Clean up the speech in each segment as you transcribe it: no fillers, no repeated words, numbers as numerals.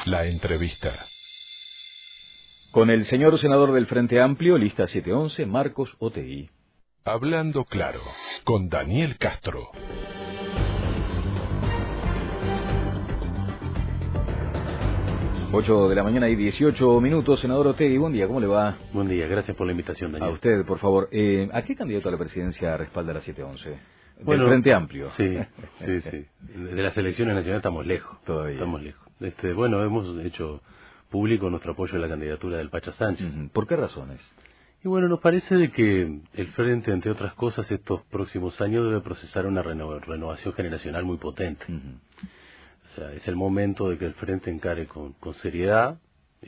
La entrevista. Con el señor senador del Frente Amplio, lista 711, Marcos Otegi. Hablando claro, con Daniel Castro. Ocho de la mañana y 18 minutos. Senador Otegi, buen día, ¿cómo le va? Buen día, gracias por la invitación, Daniel. A usted, por favor. ¿A qué candidato a la presidencia respalda la 711? Bueno, del Frente Amplio. Sí. De las elecciones nacionales estamos lejos. Todavía. Estamos lejos. Bueno, hemos hecho público nuestro apoyo a la candidatura del Pacha Sánchez. ¿Por qué razones? Y bueno, nos parece de que el Frente, entre otras cosas, estos próximos años debe procesar una renovación generacional muy potente. O sea, es el momento de que el Frente encare con seriedad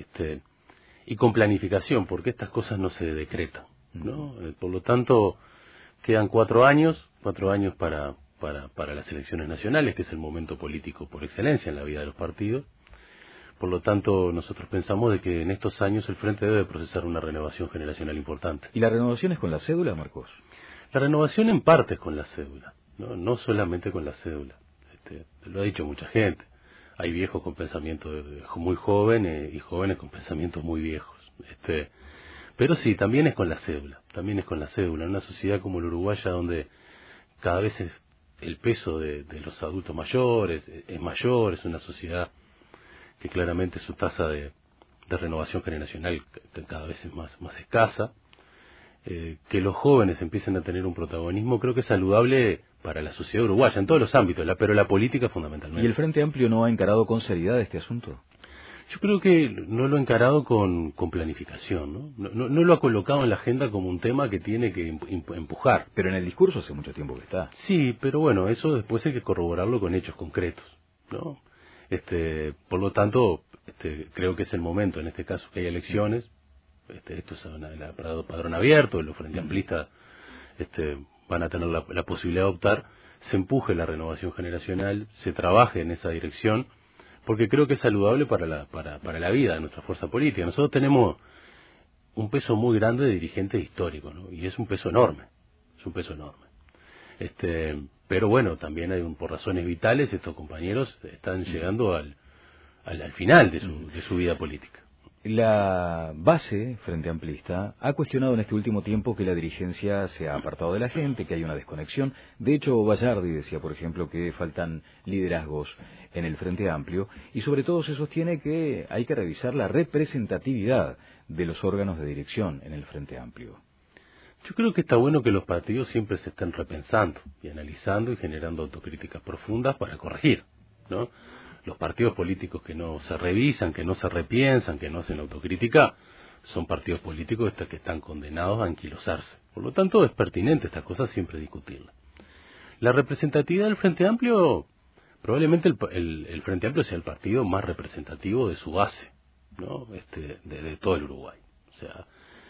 y con planificación, porque estas cosas no se decretan, ¿no? Por lo tanto, quedan 4 años para las elecciones nacionales, que es el momento político por excelencia en la vida de los partidos. Por lo tanto, nosotros pensamos de que en estos años el Frente debe procesar una renovación generacional importante. ¿Y la renovación es con la cédula, Marcos? La renovación en parte es con la cédula, no solamente con la cédula. Lo ha dicho mucha gente. Hay viejos con pensamiento muy jóvenes y jóvenes con pensamientos muy viejos. Pero sí, también es con la cédula. En una sociedad como la uruguaya, donde cada vez el peso de los adultos mayores es mayor, es una sociedad que claramente su tasa de renovación generacional cada vez es más escasa. Que los jóvenes empiecen a tener un protagonismo, creo que es saludable para la sociedad uruguaya, en todos los ámbitos, pero la política fundamentalmente. ¿Y el Frente Amplio no ha encarado con seriedad este asunto? Yo creo que no lo ha encarado con planificación, ¿no? No lo ha colocado en la agenda como un tema que tiene que empujar. Pero en el discurso hace mucho tiempo que está. Sí, pero bueno, eso después hay que corroborarlo con hechos concretos, ¿no? Por lo tanto, creo que es el momento, en este caso, que hay elecciones. Esto es padrón abierto, los frente amplistas van a tener la posibilidad de optar, se empuje la renovación generacional, se trabaje en esa dirección, porque creo que es saludable para la vida de nuestra fuerza política. Nosotros tenemos un peso muy grande de dirigentes históricos, ¿no? Y es un peso enorme, pero bueno, también por razones vitales estos compañeros están llegando al final de su vida política. La base Frente Amplista ha cuestionado en este último tiempo que la dirigencia se ha apartado de la gente, que hay una desconexión. De hecho, Bayardi decía, por ejemplo, que faltan liderazgos en el Frente Amplio, y sobre todo se sostiene que hay que revisar la representatividad de los órganos de dirección en el Frente Amplio. Yo creo que está bueno que los partidos siempre se estén repensando y analizando y generando autocríticas profundas para corregir, ¿no? Los partidos políticos que no se revisan, que no se repiensan, que no hacen autocrítica, son partidos políticos que están condenados a anquilosarse. Por lo tanto, es pertinente estas cosas siempre discutirlas. La representatividad del Frente Amplio, probablemente el Frente Amplio sea el partido más representativo de su base, ¿no? De todo el Uruguay. O sea,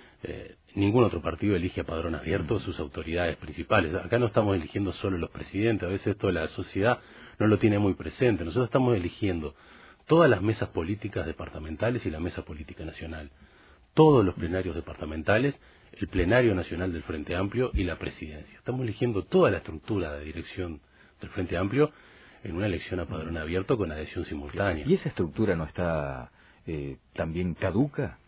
ningún otro partido elige a padrón abierto sus autoridades principales. Acá no estamos eligiendo solo los presidentes, a veces esto de la sociedad no lo tiene muy presente. Nosotros estamos eligiendo todas las mesas políticas departamentales y la mesa política nacional, todos los plenarios departamentales, el plenario nacional del Frente Amplio y la presidencia. Estamos eligiendo toda la estructura de dirección del Frente Amplio en una elección a padrón abierto con adhesión simultánea. ¿Y esa estructura no está también caduca?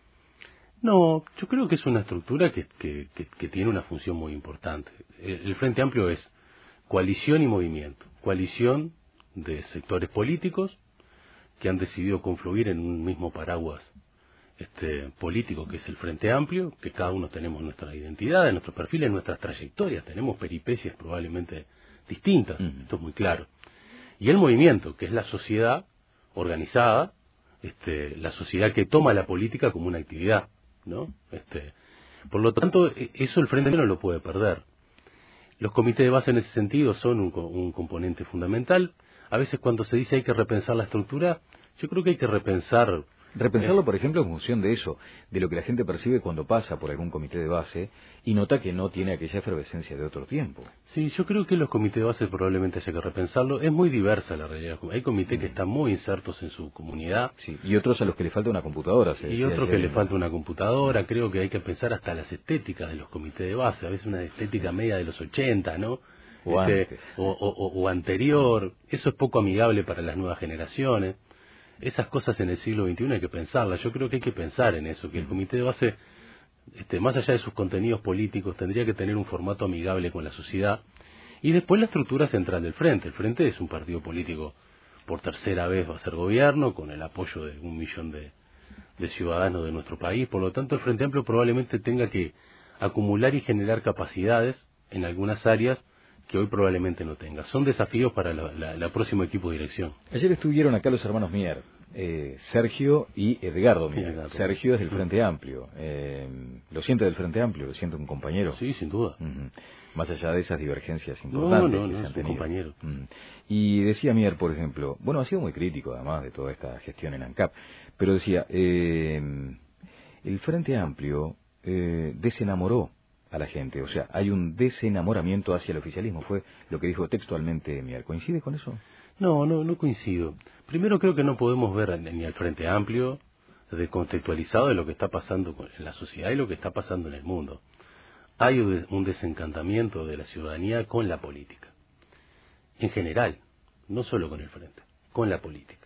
No, yo creo que es una estructura que tiene una función muy importante. El Frente Amplio es coalición y movimiento. Coalición de sectores políticos que han decidido confluir en un mismo paraguas político que es el Frente Amplio, que cada uno tenemos nuestra identidad, nuestros perfiles, nuestras trayectorias, tenemos peripecias probablemente distintas, esto es muy claro. Y el movimiento, que es la sociedad organizada, la sociedad que toma la política como una actividad, ¿no? Por lo tanto, eso el Frente Amplio no lo puede perder. Los comités de base en ese sentido son un componente fundamental. A veces cuando se dice hay que repensar la estructura, yo creo que hay que repensarlo, por ejemplo, en función de eso, de lo que la gente percibe cuando pasa por algún comité de base y nota que no tiene aquella efervescencia de otro tiempo. Sí, yo creo que los comités de base probablemente haya que repensarlo. Es muy diversa la realidad. Hay comités que están muy insertos en su comunidad. Sí, y otros a los que le falta una computadora. Y otros que le falta una computadora. Creo que hay que pensar hasta las estéticas de los comités de base. A veces una estética media de los 80, ¿no? O anterior. Eso es poco amigable para las nuevas generaciones. esas cosas en el siglo XXI hay que pensarlas. Yo creo que hay que pensar en eso, que el comité de base, más allá de sus contenidos políticos, tendría que tener un formato amigable con la sociedad. Y después la estructura central del Frente. El Frente es un partido político, por tercera vez va a ser gobierno, con el apoyo de 1 millón de ciudadanos de nuestro país. Por lo tanto, el Frente Amplio probablemente tenga que acumular y generar capacidades en algunas áreas que hoy probablemente no tenga. Son desafíos para la próximo equipo de dirección. Ayer estuvieron acá los hermanos Mier, Sergio y Edgardo Mier. Edgardo. Sergio es del Frente Amplio. ¿Lo siente del Frente Amplio? ¿Lo siente un compañero? Sí, sin duda. Más allá de esas divergencias importantes que se han es un tenido. compañero. Y decía Mier, por ejemplo, bueno, ha sido muy crítico además de toda esta gestión en ANCAP, pero decía, el Frente Amplio desenamoró a la gente, o sea, hay un desenamoramiento hacia el oficialismo, fue lo que dijo textualmente Mier. ¿Coincide con eso? No coincido. Primero, creo que no podemos ver ni al Frente Amplio descontextualizado de lo que está pasando en la sociedad y lo que está pasando en el mundo. Hay un desencantamiento de la ciudadanía con la política, en general, no solo con el Frente, con la política.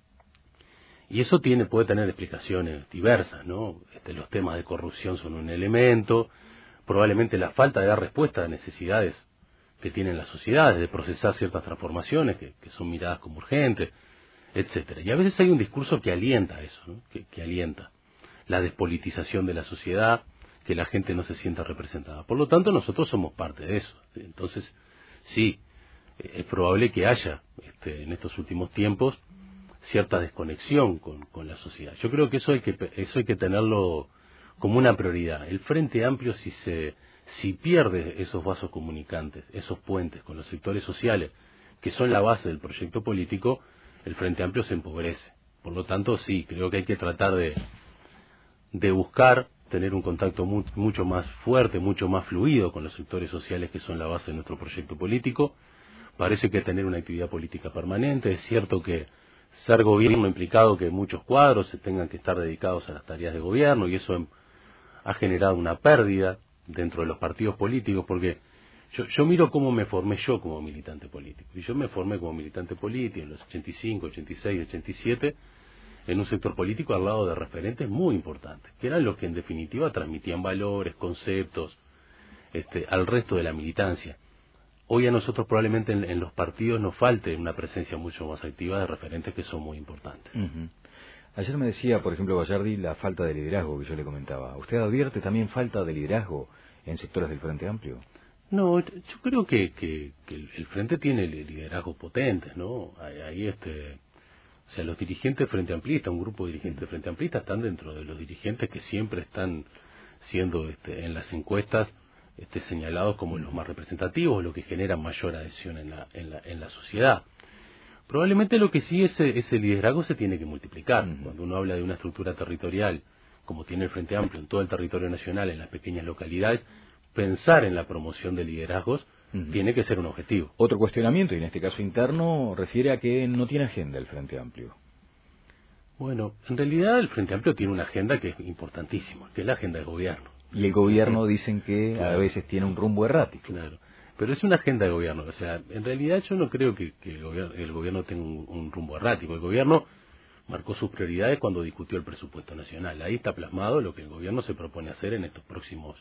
Y eso puede tener explicaciones diversas, ¿no? Los temas de corrupción son un elemento, probablemente la falta de dar respuesta a necesidades que tienen las sociedades, de procesar ciertas transformaciones que son miradas como urgentes, etcétera. Y a veces hay un discurso que alienta eso, ¿no? que alienta la despolitización de la sociedad, que la gente no se sienta representada. Por lo tanto, nosotros somos parte de eso. Entonces, sí, es probable que haya en estos últimos tiempos cierta desconexión con la sociedad. Yo creo que eso hay que tenerlo como una prioridad. El Frente Amplio, si pierde esos vasos comunicantes, esos puentes con los sectores sociales, que son la base del proyecto político, el Frente Amplio se empobrece. Por lo tanto, sí, creo que hay que tratar de buscar tener un contacto mucho más fuerte, mucho más fluido con los sectores sociales que son la base de nuestro proyecto político. Parece que tener una actividad política permanente. Es cierto que ser gobierno ha implicado que muchos cuadros se tengan que estar dedicados a las tareas de gobierno, y eso ha generado una pérdida dentro de los partidos políticos, porque yo miro cómo me formé yo como militante político. Y yo me formé como militante político en los 85, 86, 87, en un sector político al lado de referentes muy importantes, que eran los que en definitiva transmitían valores, conceptos, al resto de la militancia. Hoy a nosotros probablemente en los partidos nos falte una presencia mucho más activa de referentes que son muy importantes. Ayer me decía, por ejemplo, Gallardi, la falta de liderazgo que yo le comentaba. ¿Usted advierte también falta de liderazgo en sectores del Frente Amplio? No, yo creo que el Frente tiene liderazgos potentes, ¿no? Ahí o sea, los dirigentes Frente Amplista, un grupo de dirigentes Frente Amplista están dentro de los dirigentes que siempre están siendo en las encuestas señalados como los más representativos, los que generan mayor adhesión en la sociedad. Probablemente lo que sí ese liderazgo se tiene que multiplicar. Cuando uno habla de una estructura territorial, como tiene el Frente Amplio en todo el territorio nacional, en las pequeñas localidades, pensar en la promoción de liderazgos tiene que ser un objetivo. Otro cuestionamiento, y en este caso interno, refiere a que no tiene agenda el Frente Amplio. Bueno, en realidad el Frente Amplio tiene una agenda que es importantísima, que es la agenda de gobierno. Y el gobierno dicen que claro, a veces tiene un rumbo errático. Claro, pero es una agenda de gobierno. O sea, en realidad yo no creo que el gobierno tenga un rumbo errático. El gobierno marcó sus prioridades cuando discutió el presupuesto nacional. Ahí está plasmado lo que el gobierno se propone hacer en estos próximos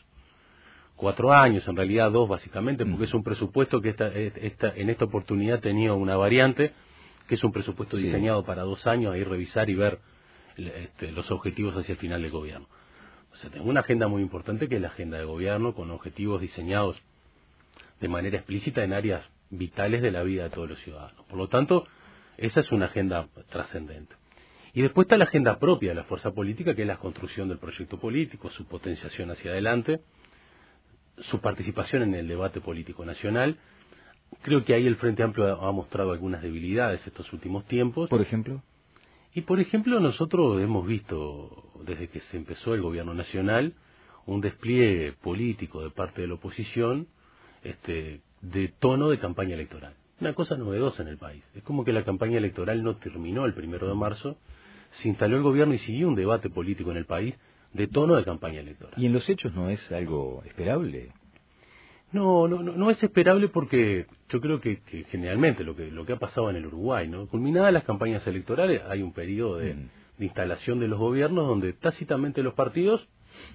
4 años, en realidad 2 básicamente, porque es un presupuesto que en esta oportunidad tenía una variante, que es un presupuesto diseñado para 2 años, ahí revisar y ver los objetivos hacia el final del gobierno. O sea, tengo una agenda muy importante que es la agenda de gobierno, con objetivos diseñados de manera explícita en áreas vitales de la vida de todos los ciudadanos. Por lo tanto, esa es una agenda trascendente. Y después está la agenda propia de la fuerza política, que es la construcción del proyecto político, su potenciación hacia adelante, su participación en el debate político nacional. Creo que ahí el Frente Amplio ha mostrado algunas debilidades estos últimos tiempos. ¿Por ejemplo? Y por ejemplo, nosotros hemos visto, desde que se empezó el gobierno nacional, un despliegue político de parte de la oposición de tono de campaña electoral. Una cosa novedosa en el país. Es como que la campaña electoral no terminó el 1 de marzo, se instaló el gobierno y siguió un debate político en el país de tono de campaña electoral. ¿Y en los hechos no es algo esperable? No es esperable porque yo creo que generalmente lo que ha pasado en el Uruguay, ¿no? Culminadas las campañas electorales, hay un periodo de instalación de los gobiernos donde tácitamente los partidos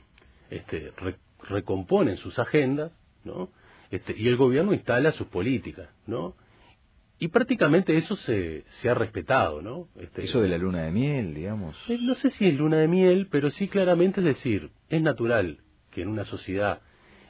recomponen sus agendas, ¿no? Y el gobierno instala sus políticas, ¿no? Y prácticamente eso se ha respetado, ¿no? Eso de la luna de miel, digamos. No sé si es luna de miel, pero sí claramente es decir, es natural que en una sociedad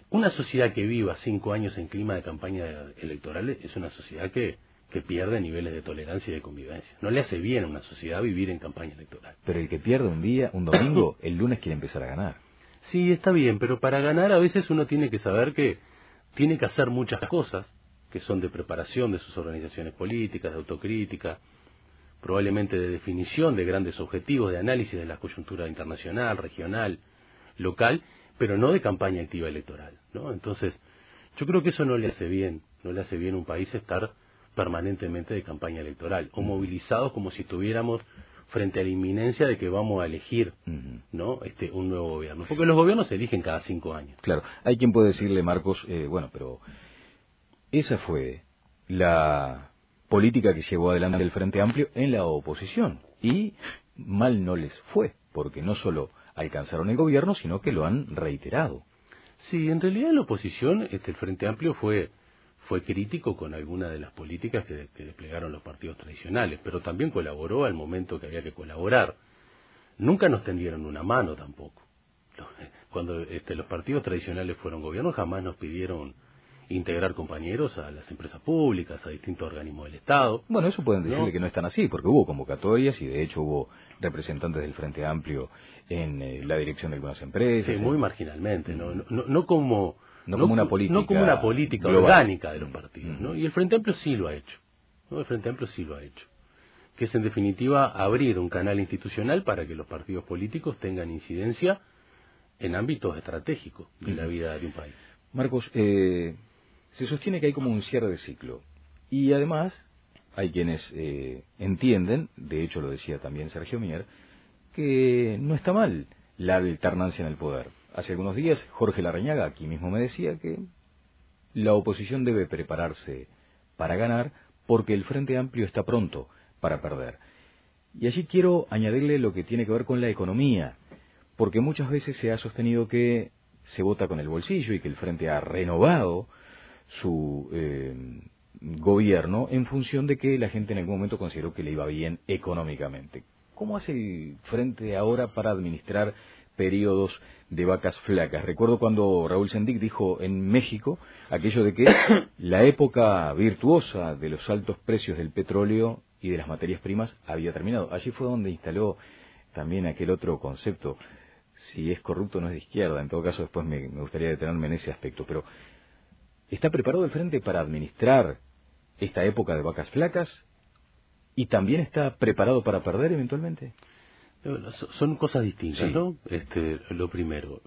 que viva 5 años en clima de campaña electoral es una sociedad que pierde niveles de tolerancia y de convivencia. No le hace bien a una sociedad vivir en campaña electoral. Pero el que pierde un domingo, el lunes quiere empezar a ganar. Sí, está bien, pero para ganar a veces uno tiene que saber que tiene que hacer muchas cosas que son de preparación de sus organizaciones políticas, de autocrítica, probablemente de definición de grandes objetivos, de análisis de la coyuntura internacional, regional, local, pero no de campaña activa electoral, ¿no? Entonces, yo creo que eso no le hace bien a un país estar permanentemente de campaña electoral, o movilizados como si estuviéramos frente a la inminencia de que vamos a elegir, ¿no? Un nuevo gobierno, porque los gobiernos se eligen cada 5 años. Claro, hay quien puede decirle, Marcos, bueno, pero esa fue la política que llevó adelante el Frente Amplio en la oposición, y mal no les fue, porque no solo alcanzaron el gobierno, sino que lo han reiterado. Sí, en realidad en la oposición el Frente Amplio fue crítico con algunas de las políticas que desplegaron los partidos tradicionales, pero también colaboró al momento que había que colaborar. Nunca nos tendieron una mano tampoco. Cuando los partidos tradicionales fueron gobierno, jamás nos pidieron integrar compañeros a las empresas públicas, a distintos organismos del Estado. Bueno, eso pueden decirle que no están así, porque hubo convocatorias y de hecho hubo representantes del Frente Amplio en la dirección de algunas empresas. Sí, muy marginalmente, no como una política global, orgánica de los partidos, ¿no? Y el Frente Amplio sí lo ha hecho, ¿no? El Frente Amplio sí lo ha hecho, que es en definitiva abrir un canal institucional para que los partidos políticos tengan incidencia en ámbitos estratégicos de la vida de un país. Marcos, se sostiene que hay como un cierre de ciclo, y además hay quienes entienden, de hecho lo decía también Sergio Mier, que no está mal la alternancia en el poder. Hace algunos días Jorge Larrañaga aquí mismo me decía que la oposición debe prepararse para ganar porque el Frente Amplio está pronto para perder. Y allí quiero añadirle lo que tiene que ver con la economía, porque muchas veces se ha sostenido que se vota con el bolsillo y que el Frente ha renovado su gobierno en función de que la gente en algún momento consideró que le iba bien económicamente. ¿Cómo hace el Frente ahora para administrar periodos de vacas flacas? Recuerdo cuando Raúl Sendic dijo en México aquello de que la época virtuosa de los altos precios del petróleo y de las materias primas había terminado. Allí fue donde instaló también aquel otro concepto, si es corrupto no es de izquierda. En todo caso después me gustaría detenerme en ese aspecto, pero ¿está preparado el Frente para administrar esta época de vacas flacas? ¿Y también está preparado para perder eventualmente? Son cosas distintas, sí. ¿no? Lo primero,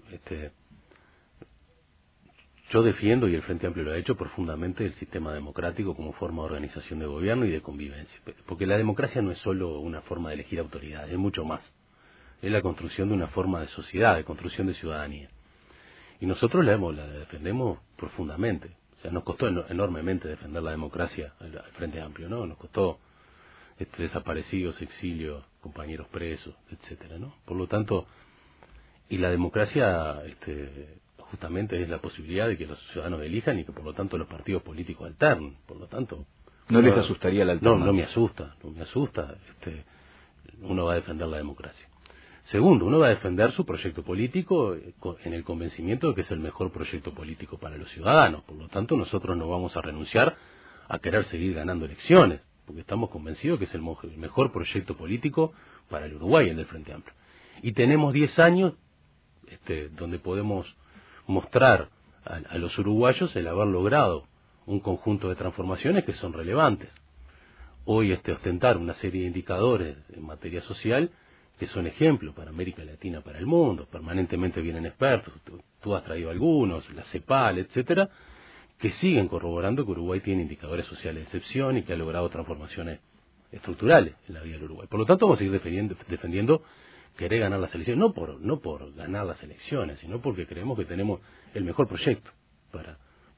yo defiendo, y el Frente Amplio lo ha hecho profundamente, el sistema democrático como forma de organización de gobierno y de convivencia. Porque la democracia no es solo una forma de elegir autoridades, es mucho más. Es la construcción de una forma de sociedad, de construcción de ciudadanía. Y nosotros la defendemos profundamente. O sea, nos costó enormemente defender la democracia al Frente Amplio, ¿no? Nos costó desaparecidos, exilios, compañeros presos, etcétera, ¿no? Por lo tanto, y la democracia justamente es la posibilidad de que los ciudadanos elijan y que por lo tanto los partidos políticos alternen. Por lo tanto, ¿no les asustaría la alternancia? No me asusta. Uno va a defender la democracia. Segundo, uno va a defender su proyecto político en el convencimiento de que es el mejor proyecto político para los ciudadanos. Por lo tanto, nosotros no vamos a renunciar a querer seguir ganando elecciones, porque estamos convencidos que es el mejor proyecto político para el Uruguay, el del Frente Amplio. Y tenemos 10 años donde podemos mostrar a los uruguayos el haber logrado un conjunto de transformaciones que son relevantes. Hoy ostentar una serie de indicadores en materia social que son ejemplos para América Latina, para el mundo, permanentemente vienen expertos, tú has traído algunos, la CEPAL, etcétera, que siguen corroborando que Uruguay tiene indicadores sociales de excepción y que ha logrado transformaciones estructurales en la vida del Uruguay. Por lo tanto, vamos a seguir defendiendo querer ganar las elecciones, no por ganar las elecciones, sino porque creemos que tenemos el mejor proyecto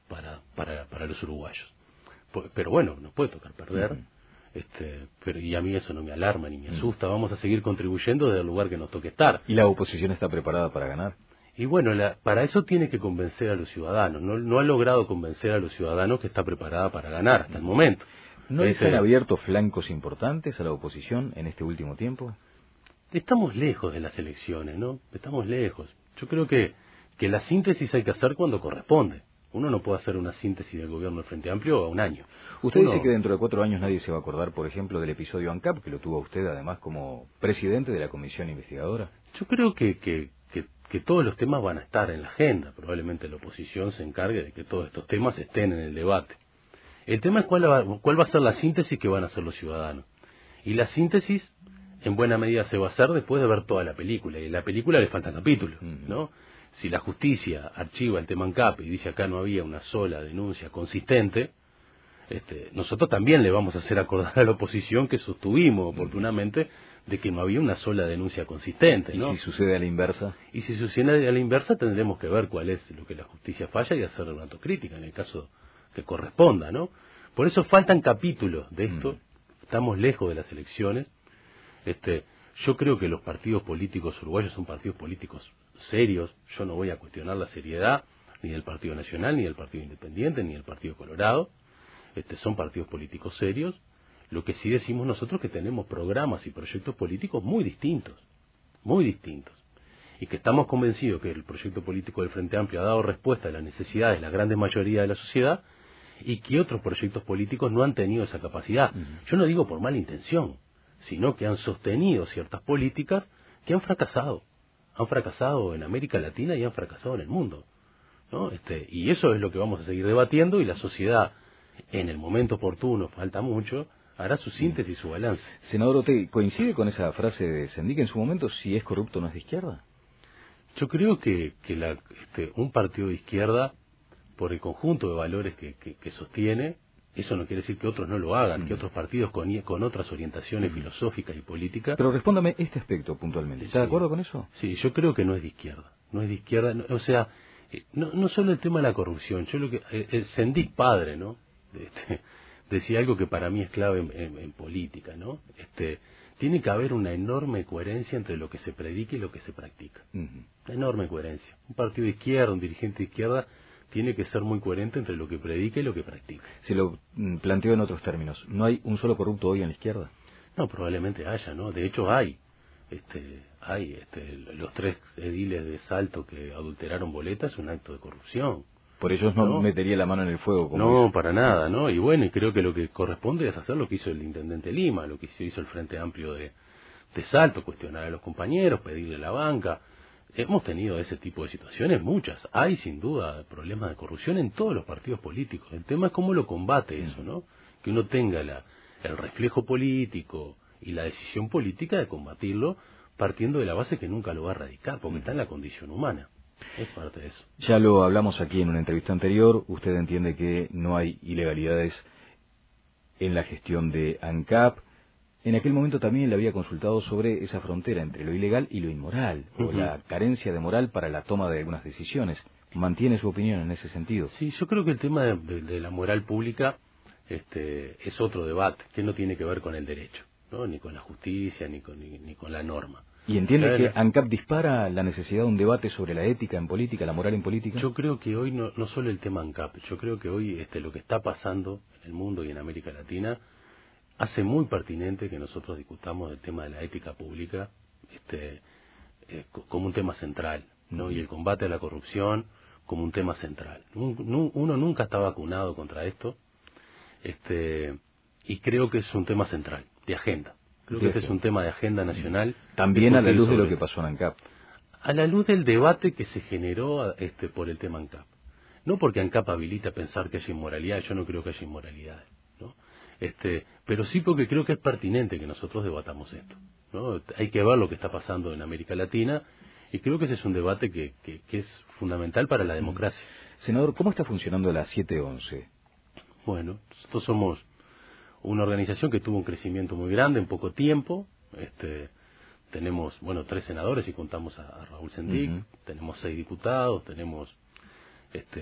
para los uruguayos. Pero bueno, nos puede tocar perder, pero y a mí eso no me alarma ni me asusta. Vamos a seguir contribuyendo desde el lugar que nos toque estar. ¿Y la oposición está preparada para ganar? Y bueno, para eso tiene que convencer a los ciudadanos. No ha logrado convencer a los ciudadanos que está preparada para ganar hasta el momento. ¿No les han abierto flancos importantes a la oposición en este último tiempo? Estamos lejos de las elecciones, ¿no? Estamos lejos. Yo creo que la síntesis hay que hacer cuando corresponde. Uno no puede hacer una síntesis del gobierno del Frente Amplio a un año. Usted dice que dentro de 4 años nadie se va a acordar, por ejemplo, del episodio ANCAP, que lo tuvo usted además como presidente de la comisión investigadora. Yo creo que todos los temas van a estar en la agenda. Probablemente la oposición se encargue de que todos estos temas estén en el debate. El tema es cuál va a ser la síntesis que van a hacer los ciudadanos. Y la síntesis, en buena medida, se va a hacer después de ver toda la película. Y en la película le faltan capítulos, ¿no? Si la justicia archiva el tema ANCAP y dice acá no había una sola denuncia consistente, nosotros también le vamos a hacer acordar a la oposición que sostuvimos oportunamente de que no había una sola denuncia consistente, ¿no? ¿Y si sucede a la inversa? Y si sucede a la inversa tendremos que ver cuál es lo que la justicia falla y hacer una autocrítica en el caso que corresponda, ¿no? Por eso faltan capítulos de esto. Estamos lejos de las elecciones. Yo creo que los partidos políticos uruguayos son partidos políticos serios. Yo no voy a cuestionar la seriedad ni del Partido Nacional, ni del Partido Independiente, ni del Partido Colorado. Son partidos políticos serios. Lo que sí decimos nosotros que tenemos programas y proyectos políticos muy distintos, y que estamos convencidos que el proyecto político del Frente Amplio ha dado respuesta a las necesidades de la gran mayoría de la sociedad, y que otros proyectos políticos no han tenido esa capacidad. Yo no digo por mala intención, sino que han sostenido ciertas políticas que han fracasado en América Latina y han fracasado en el mundo, ¿no? Y eso es lo que vamos a seguir debatiendo, y la sociedad, en el momento oportuno, falta mucho, hará su síntesis y su balance. Senador Otegi, ¿coincide con esa frase de Sendic en su momento, si es corrupto no es de izquierda? Yo creo que un partido de izquierda, por el conjunto de valores que sostiene, eso no quiere decir que otros no lo hagan, que otros partidos con otras orientaciones filosóficas y políticas. Pero respóndame este aspecto puntualmente. ¿Está de acuerdo con eso? Sí, yo creo que no es de izquierda. O sea, no solo el tema de la corrupción. Yo el Sendic padre, ¿no? Decía algo que para mí es clave en política, ¿no? Tiene que haber una enorme coherencia entre lo que se predica y lo que se practica. Una enorme coherencia. Un partido de izquierda, un dirigente de izquierda, tiene que ser muy coherente entre lo que predica y lo que practica. Se lo planteo en otros términos. ¿No hay un solo corrupto hoy en la izquierda? No, probablemente haya, ¿no? De hecho hay. Los 3 ediles de Salto que adulteraron boletas es un acto de corrupción. Por ellos no metería la mano en el fuego. Como no, para nada, ¿no? Y bueno, y creo que lo que corresponde es hacer lo que hizo el intendente Lima, lo que hizo el Frente Amplio de Salto, cuestionar a los compañeros, pedirle la banca. Hemos tenido ese tipo de situaciones, muchas. Hay sin duda problemas de corrupción en todos los partidos políticos. El tema es cómo lo combate eso, ¿no? Que uno tenga el reflejo político y la decisión política de combatirlo, partiendo de la base que nunca lo va a erradicar, porque está en la condición humana. Es parte de eso. Ya lo hablamos aquí en una entrevista anterior. Usted entiende que no hay ilegalidades en la gestión de ANCAP. En aquel momento también le había consultado sobre esa frontera entre lo ilegal y lo inmoral, o la carencia de moral para la toma de algunas decisiones. ¿Mantiene su opinión en ese sentido? Sí, yo creo que el tema de la moral pública es otro debate, que no tiene que ver con el derecho, ¿no? Ni con la justicia, ni con la norma. ¿Y entiende que ANCAP dispara la necesidad de un debate sobre la ética en política, la moral en política? Yo creo que hoy no solo el tema ANCAP, yo creo que hoy lo que está pasando en el mundo y en América Latina hace muy pertinente que nosotros discutamos el tema de la ética pública como un tema central, ¿no? Y el combate a la corrupción como un tema central. Uno nunca está vacunado contra esto, y creo que es un tema central, de agenda. Creo que este es un tema de agenda nacional. También a la luz de lo que pasó en ANCAP. A la luz del debate que se generó por el tema ANCAP. No porque ANCAP habilita pensar que hay inmoralidad, yo no creo que haya inmoralidades, ¿no? Pero sí porque creo que es pertinente que nosotros debatamos esto, ¿no? Hay que ver lo que está pasando en América Latina, y creo que ese es un debate que es fundamental para la democracia. Senador, ¿cómo está funcionando la 711? Bueno, nosotros somos una organización que tuvo un crecimiento muy grande en poco tiempo. Tenemos, 3 senadores y contamos a Raúl Sendic, tenemos 6 diputados, tenemos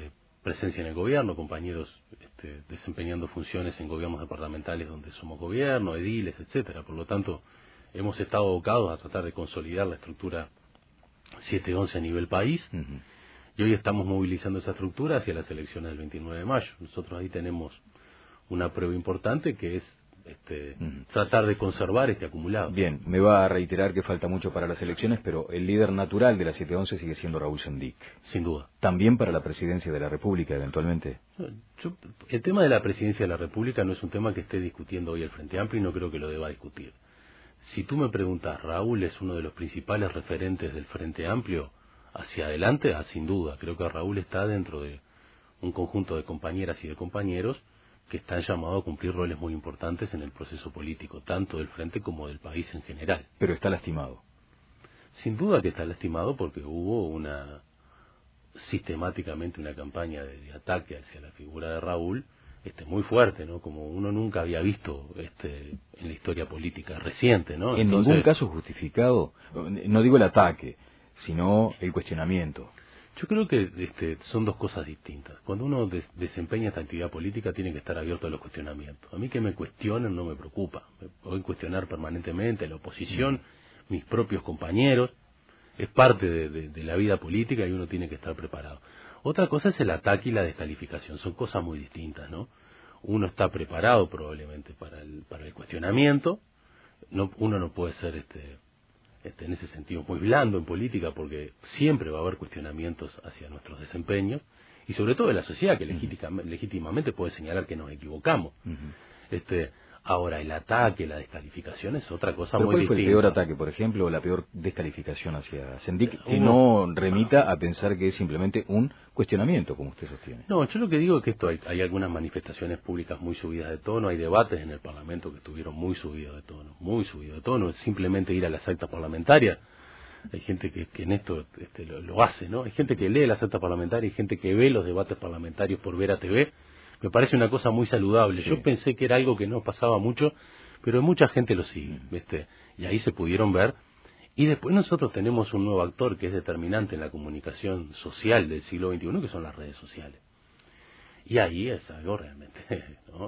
presencia en el gobierno, compañeros desempeñando funciones en gobiernos departamentales donde somos gobierno, ediles, etcétera. Por lo tanto, hemos estado abocados a tratar de consolidar la estructura 711 a nivel país, y hoy estamos movilizando esa estructura hacia las elecciones del 29 de mayo. Nosotros ahí tenemos una prueba importante que es tratar de conservar este acumulado. Bien, me va a reiterar que falta mucho para las elecciones, pero el líder natural de la 711 sigue siendo Raúl Sendic. Sin duda. ¿También para la presidencia de la República, eventualmente? El tema de la presidencia de la República no es un tema que esté discutiendo hoy el Frente Amplio y no creo que lo deba discutir. Si tú me preguntas, ¿Raúl es uno de los principales referentes del Frente Amplio hacia adelante? Sin duda. Creo que Raúl está dentro de un conjunto de compañeras y de compañeros que están llamados a cumplir roles muy importantes en el proceso político, tanto del Frente como del país en general. Pero está lastimado. Sin duda que está lastimado porque hubo sistemáticamente una campaña de ataque hacia la figura de Raúl muy fuerte, ¿no? Como uno nunca había visto en la historia política reciente, ¿no? En ningún caso justificado, no digo el ataque, sino el cuestionamiento. Yo creo que son dos cosas distintas. Cuando uno desempeña esta actividad política tiene que estar abierto a los cuestionamientos. A mí que me cuestionen no me preocupa. Me pueden cuestionar permanentemente la oposición, mis propios compañeros. Es parte de la vida política y uno tiene que estar preparado. Otra cosa es el ataque y la descalificación. Son cosas muy distintas, ¿no? Uno está preparado probablemente para el cuestionamiento. Uno no puede ser en ese sentido muy blando en política porque siempre va a haber cuestionamientos hacia nuestros desempeños y sobre todo de la sociedad que legítimamente puede señalar que nos equivocamos. Ahora el ataque, la descalificación es otra cosa muy distinta. ¿Cuál fue el peor ataque, por ejemplo, o la peor descalificación hacia Sendic que no remita a pensar que es simplemente un cuestionamiento, como usted sostiene? No, yo lo que digo es que hay algunas manifestaciones públicas muy subidas de tono, hay debates en el Parlamento que estuvieron muy subidos de tono, es simplemente ir a las actas parlamentarias. Hay gente que en esto lo hace, ¿no? Hay gente que lee las actas parlamentarias, hay gente que ve los debates parlamentarios por Vera TV. Me parece una cosa muy saludable. Sí. Yo pensé que era algo que no pasaba mucho, pero mucha gente lo sigue, y ahí se pudieron ver. Y después nosotros tenemos un nuevo actor que es determinante en la comunicación social del siglo XXI, que son las redes sociales. Y ahí es algo realmente, ¿no?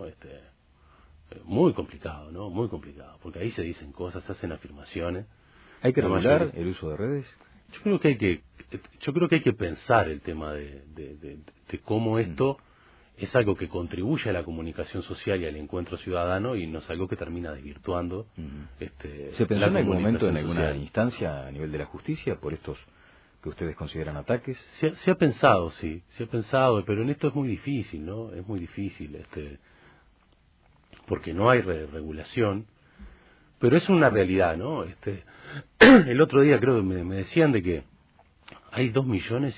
Muy complicado, ¿no? Muy complicado, porque ahí se dicen cosas, se hacen afirmaciones. ¿Hay que regular el uso de redes? Yo creo que hay que pensar el tema de cómo esto es algo que contribuye a la comunicación social y al encuentro ciudadano y no es algo que termina desvirtuando. ¿Se pensó en algún momento en alguna instancia a nivel de la justicia por estos que ustedes consideran ataques? Se ha pensado, sí, pero en esto es muy difícil, ¿no? Es muy difícil, porque no hay regulación, pero es una realidad, ¿no? El otro día creo que me decían de que hay 2 millones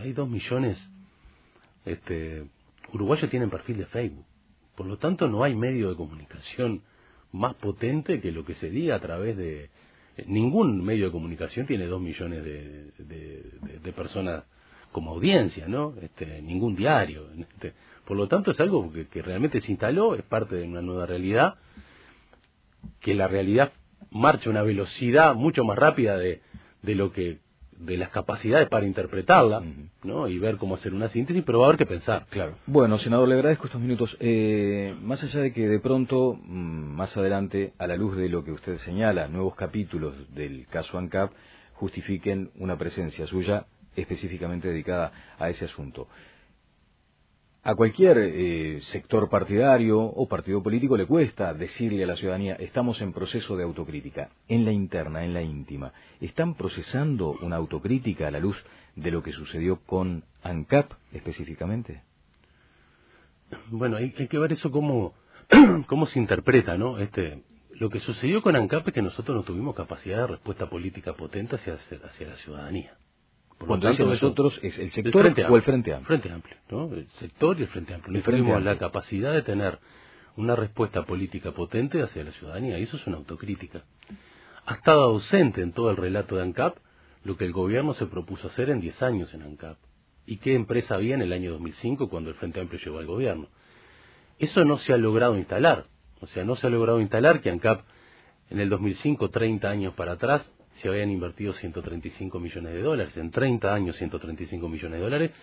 uruguayos tienen perfil de Facebook. Por lo tanto, no hay medio de comunicación más potente que lo que se diga a través de... Ningún medio de comunicación tiene 2 millones de personas como audiencia, ¿no? Ningún diario. Por lo tanto, es algo que realmente se instaló, es parte de una nueva realidad, que la realidad marcha a una velocidad mucho más rápida de las capacidades para interpretarla, ¿no? Y ver cómo hacer una síntesis, pero va a haber que pensar. Claro. Bueno, senador, le agradezco estos minutos. Más allá de que de pronto, más adelante, a la luz de lo que usted señala, nuevos capítulos del caso ANCAP justifiquen una presencia suya específicamente dedicada a ese asunto. A cualquier sector partidario o partido político le cuesta decirle a la ciudadanía, estamos en proceso de autocrítica. En la interna, en la íntima, ¿están procesando una autocrítica a la luz de lo que sucedió con ANCAP específicamente? Bueno, hay que ver eso cómo se interpreta, ¿no? Lo que sucedió con ANCAP es que nosotros no tuvimos capacidad de respuesta política potente hacia la ciudadanía. Cuando dice nosotros, ¿es el sector o el Frente Amplio? Frente Amplio, ¿no? El sector y el Frente Amplio. No tuvimos la capacidad de tener una respuesta política potente hacia la ciudadanía, y eso es una autocrítica. Ha estado ausente en todo el relato de ANCAP lo que el gobierno se propuso hacer en 10 años en ANCAP. ¿Y qué empresa había en el año 2005 cuando el Frente Amplio llegó al gobierno? Eso no se ha logrado instalar. O sea, no se ha logrado instalar que ANCAP en el 2005, 30 años para atrás, se habían invertido $135 millones, en 30 años $135 millones,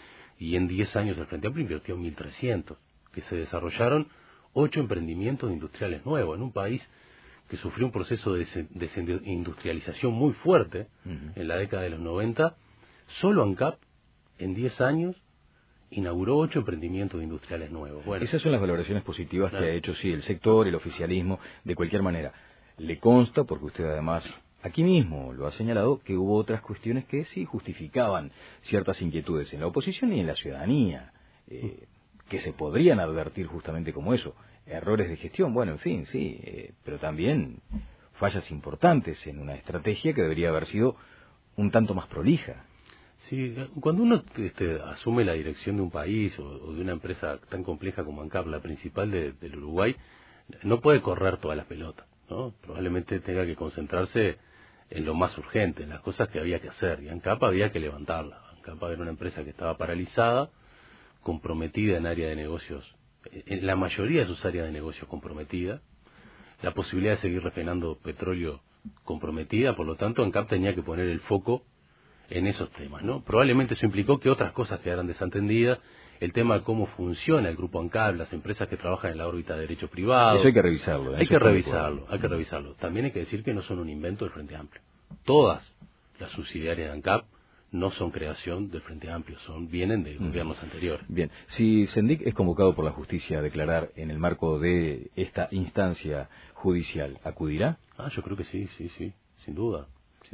y en 10 años el Frente Amplio invirtió 1.300, que se desarrollaron 8 emprendimientos industriales nuevos en un país que sufrió un proceso de desindustrialización muy fuerte en la década de los 90. Solo ANCAP en 10 años inauguró 8 emprendimientos industriales nuevos. Bueno, esas son las valoraciones positivas que ha hecho, sí, el sector, el oficialismo, de cualquier manera. Le consta, porque usted además aquí mismo lo ha señalado, que hubo otras cuestiones que sí justificaban ciertas inquietudes en la oposición y en la ciudadanía, que se podrían advertir justamente como eso. Errores de gestión, bueno, en fin, sí, pero también fallas importantes en una estrategia que debería haber sido un tanto más prolija. Sí, cuando uno asume la dirección de un país o de una empresa tan compleja como ANCAP, la principal del Uruguay, no puede correr todas las pelotas, ¿no? Probablemente tenga que concentrarse en lo más urgente, en las cosas que había que hacer, y ANCAP había que levantarla. ANCAP era una empresa que estaba paralizada, comprometida en área de negocios, en la mayoría de sus áreas de negocios comprometida, la posibilidad de seguir refinando petróleo comprometida, por lo tanto ANCAP tenía que poner el foco en esos temas, ¿no? Probablemente eso implicó que otras cosas quedaran desatendidas, el tema de cómo funciona el grupo ANCAP, las empresas que trabajan en la órbita de derecho privado. Eso hay que revisarlo. Hay que revisarlo. También hay que decir que no son un invento del Frente Amplio. Todas las subsidiarias de ANCAP no son creación del Frente Amplio, vienen de gobiernos anteriores. Bien, si Sendic es convocado por la justicia a declarar en el marco de esta instancia judicial, ¿acudirá? Yo creo que sí, sin duda.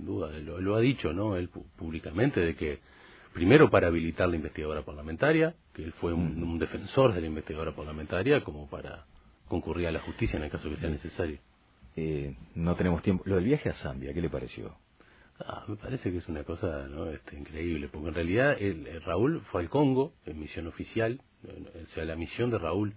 Lo ha dicho, ¿no? Él públicamente, de que primero para habilitar la investigadora parlamentaria, que él fue un defensor de la investigadora parlamentaria, como para concurrir a la justicia en el caso que sea necesario. No tenemos tiempo. Lo del viaje a Zambia, ¿qué le pareció? Me parece que es una cosa, ¿no? Increíble, porque en realidad Raúl fue al Congo en misión oficial, o sea, la misión de Raúl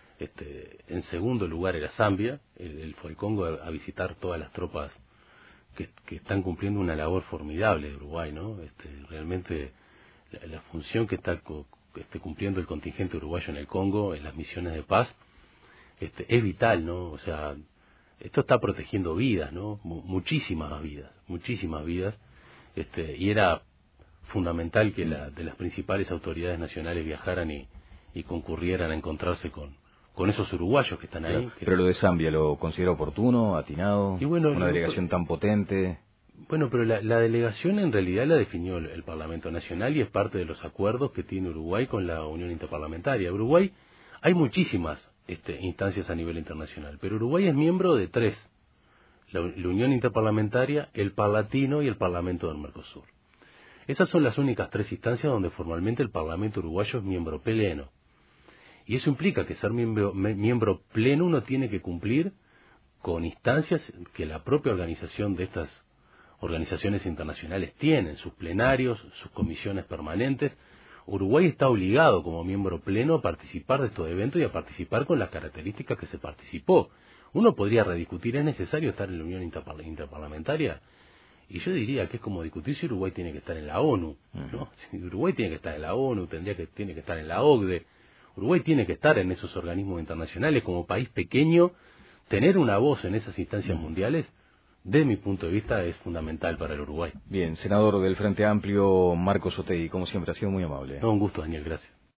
en segundo lugar era Zambia. Él fue al Congo a visitar todas las tropas que están cumpliendo una labor formidable de Uruguay, ¿no? Realmente la función que está cumpliendo el contingente uruguayo en el Congo, en las misiones de paz, es vital, ¿no? O sea, esto está protegiendo vidas, ¿no? Muchísimas vidas, y era fundamental que de las principales autoridades nacionales viajaran y concurrieran a encontrarse con esos uruguayos que están ahí. Pero lo de Zambia, ¿lo considera oportuno, atinado? Y bueno, una delegación tan potente. Bueno, pero la delegación en realidad la definió el Parlamento Nacional y es parte de los acuerdos que tiene Uruguay con la Unión Interparlamentaria. Uruguay, hay muchísimas instancias a nivel internacional, pero Uruguay es miembro de 3: la Unión Interparlamentaria, el Parlatino y el Parlamento del Mercosur. Esas son las únicas 3 instancias donde formalmente el Parlamento uruguayo es miembro pleno. Y eso implica que ser miembro pleno uno tiene que cumplir con instancias que la propia organización de estas organizaciones internacionales tienen, sus plenarios, sus comisiones permanentes. Uruguay está obligado como miembro pleno a participar de estos eventos y a participar con las características que se participó. Uno podría rediscutir, ¿es necesario estar en la Unión Interparlamentaria? Y yo diría que es como discutir si Uruguay tiene que estar en la ONU, ¿no? Si Uruguay tiene que estar en la ONU, tiene que estar en la OCDE. Uruguay tiene que estar en esos organismos internacionales. Como país pequeño, tener una voz en esas instancias mundiales, desde mi punto de vista, es fundamental para el Uruguay. Bien, senador del Frente Amplio, Marcos Otegi, como siempre, ha sido muy amable. Un gusto, Daniel, gracias.